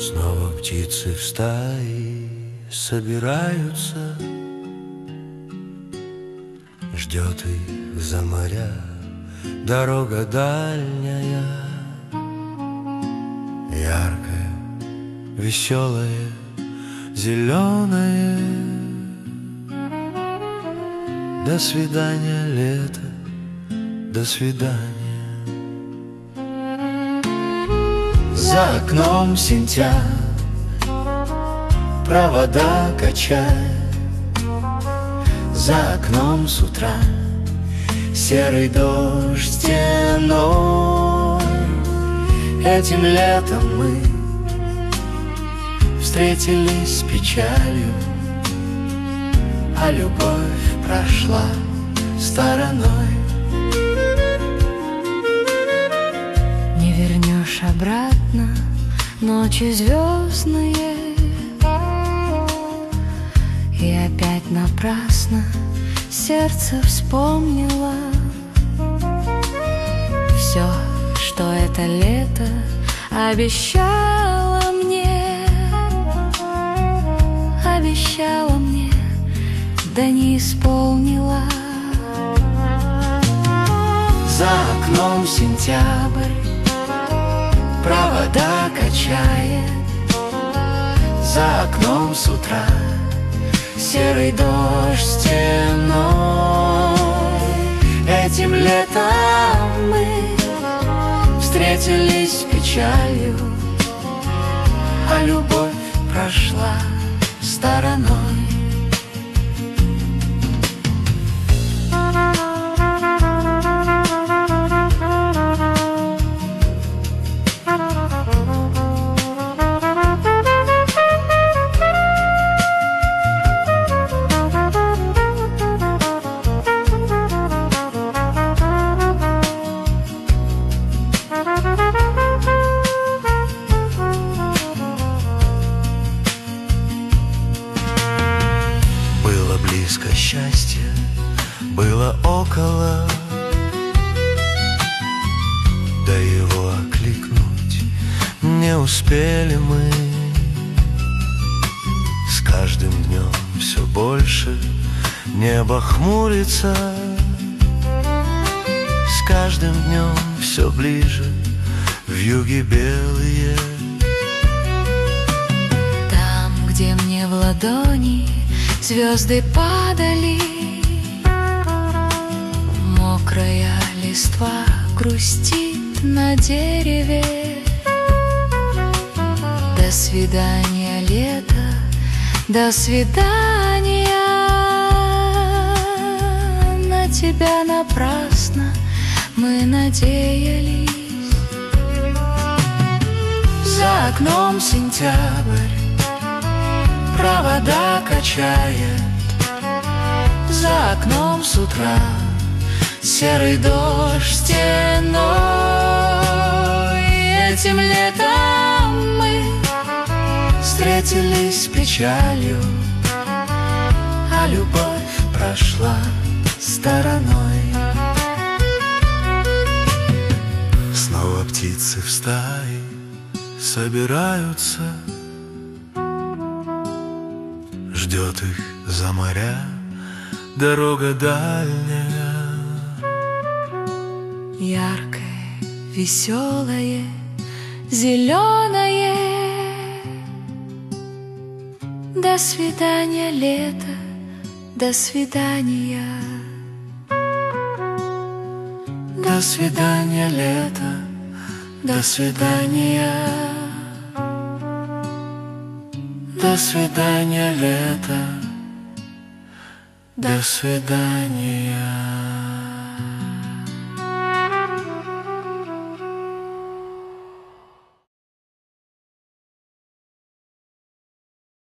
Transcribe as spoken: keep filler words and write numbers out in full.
Снова птицы в стаи собираются, ждет их за моря дорога дальняя, яркая, веселая, зеленая. До свидания, лето, до свидания. За окном сентябрь, провода качает. За окном с утра серый дождь стеной. Этим летом мы встретились с печалью, а любовь прошла стороной. Не вернешь обратно ночи звездные, и опять напрасно сердце вспомнило все, что это лето обещало мне, обещало мне, да не исполнила. За окном сентябрь, провода качает. За окном с утра серый дождь стеной. Этим летом мы встретились с печалью, а любовь прошла стороной. Близко счастье, было около, да его окликнуть не успели мы. С каждым днем все больше небо хмурится, с каждым днем все ближе вьюги белые. Там, где мне в ладони звезды падали, мокрая листва грустит на дереве. До свидания, лето, до свидания. На тебя напрасно мы надеялись. За окном сентябрь, провода качает. За окном с утра серый дождь стеной. Этим летом мы встретились с печалью, а любовь прошла стороной. Снова птицы в стаи собираются, ждет их за моря дорога дальняя. Яркое, веселое, зеленое. До свидания, лето, до свидания. До свидания, лето, до свидания. До свидания, лето, до свидания.